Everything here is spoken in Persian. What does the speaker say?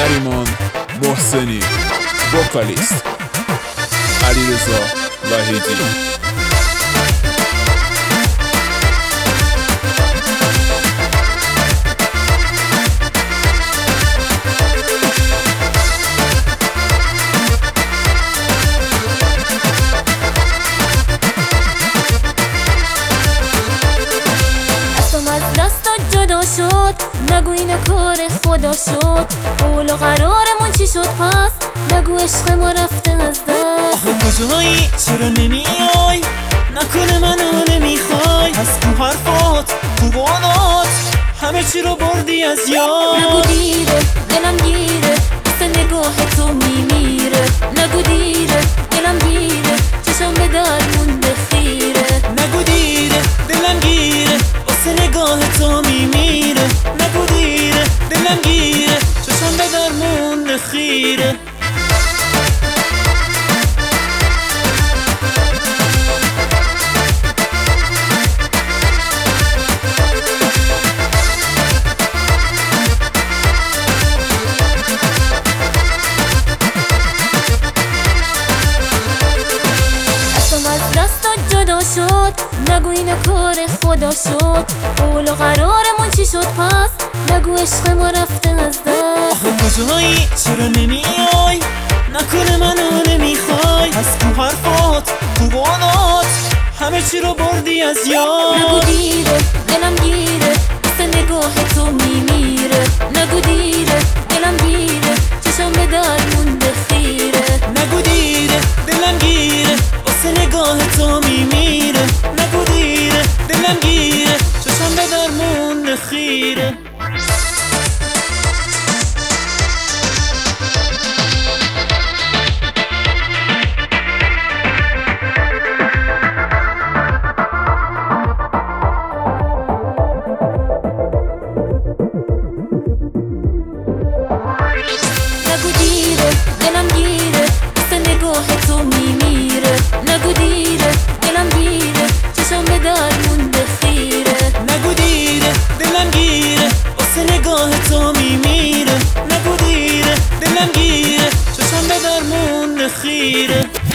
نریمان محسنی، وکالیست علیرضا وحیدی. جدا شد نگو این کار خدا شد، قول و قرارمون چی شد پس نگو عشق ما رفته از دست. آخه کجایی چرا نمیای، نکنه منو نمیخوای، از تو حرفات تو بانات همه چی رو بردی از یاد. نگو دیره دلم گیره مثل نگاه تو میمیره، نگو دیره دلم گیره چشم به در مونده خیره، نگو دیره دلم گیره واسه نگاه تو میمیره، نگو دیره دلم گیره چشم به در مونده خیره. جدا شد نگو این کار خدا شد، قول و قرارمون چی شد پس نگو عشق ما رفته از دست. آخه کجایی چرا نمیای، نکنه منو نمیخوای، از تو حرفات تو بانات همه چی رو بردی از یاد. نگو دیره دلم گیره مثل نگاه تو میمیره، نگو دیره دلم گیره چشم به در مونده خیره، نگو دیره دلم گیره واسه نگاه تو میمیره، نگو دیره دلم گیره چشم به در مونده خیره. نگو دیره دلم گیره مثل نگاه تو میمیره، نگو دیره دلم گیره چشم به در مونده خیره، نگو دیره دلم گیره واسه نگاه تو میمیره، نگو دیره دلم گیره چشم به در مونده خیره.